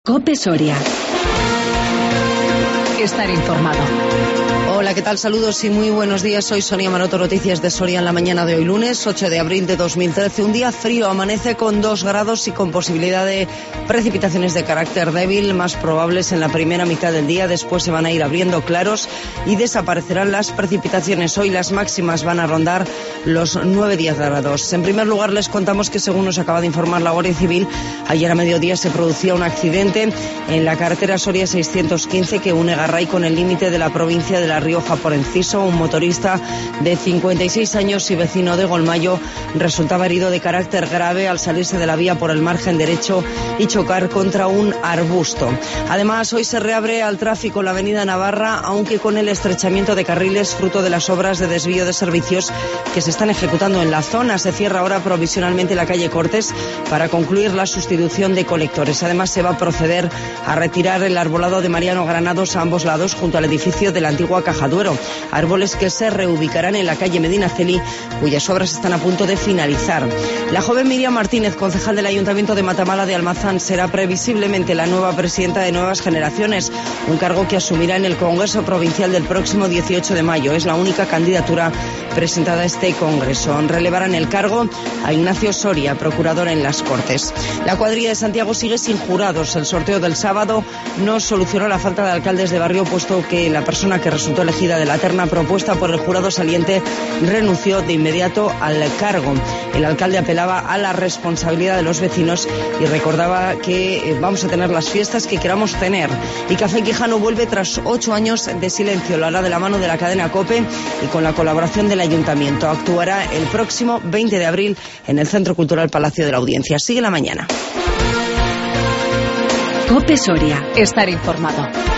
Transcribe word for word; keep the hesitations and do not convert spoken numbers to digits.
COPE Soria. Estar informado. Hola, ¿qué tal? Saludos y muy buenos días. Soy Sonia Maroto, noticias de Soria en la mañana de hoy, lunes ocho de abril de dos mil trece. Un día frío, amanece con dos grados y con posibilidad de precipitaciones de carácter débil, más probables en la primera mitad del día. Después se van a ir abriendo claros y desaparecerán las precipitaciones. Hoy las máximas van a rondar los nueve a diez grados. En primer lugar, les contamos que, según nos acaba de informar la Guardia Civil, ayer a mediodía se producía un accidente en la carretera Soria seiscientos quince que une Garray con el límite de la provincia de La Rioja por Enciso. Un motorista de cincuenta y seis años y vecino de Golmayo resultaba herido de carácter grave al salirse de la vía por el margen derecho y chocar contra un arbusto. Además, hoy se reabre al tráfico la avenida Navarra, aunque con el estrechamiento de carriles fruto de las obras de desvío de servicios que se están ejecutando en la zona. Se cierra ahora provisionalmente la calle Cortes para concluir la sustitución de colectores. Además, se va a proceder a retirar el arbolado de Mariano Granados a ambos lados junto al edificio de la antigua Caja Duero. Árboles que se reubicarán en la calle Medinaceli, cuyas obras están a punto de finalizar. La joven Miriam Martínez, concejal del Ayuntamiento de Matamala de Almazán, será previsiblemente la nueva presidenta de Nuevas Generaciones, un cargo que asumirá en el Congreso Provincial del próximo dieciocho de mayo. Es la única candidatura presentada a este Congreso. Relevarán el cargo a Ignacio Soria, procurador en las Cortes. La cuadrilla de Santiago sigue sin jurados. El sorteo del sábado no solucionó la falta de alcaldes de barrio, puesto que la persona que resultó elegida de la terna propuesta por el jurado saliente renunció de inmediato al cargo. El alcalde apelaba a la responsabilidad de los vecinos y recordaba que vamos a tener las fiestas que queramos tener. Y Café Quijano vuelve tras ocho años de silencio. Lo hará de la mano de la cadena COPE y con la colaboración del Ayuntamiento. Actuará el próximo veinte de abril en el Centro Cultural Palacio de la Audiencia. Sigue la mañana. COPE Soria. Estar informado.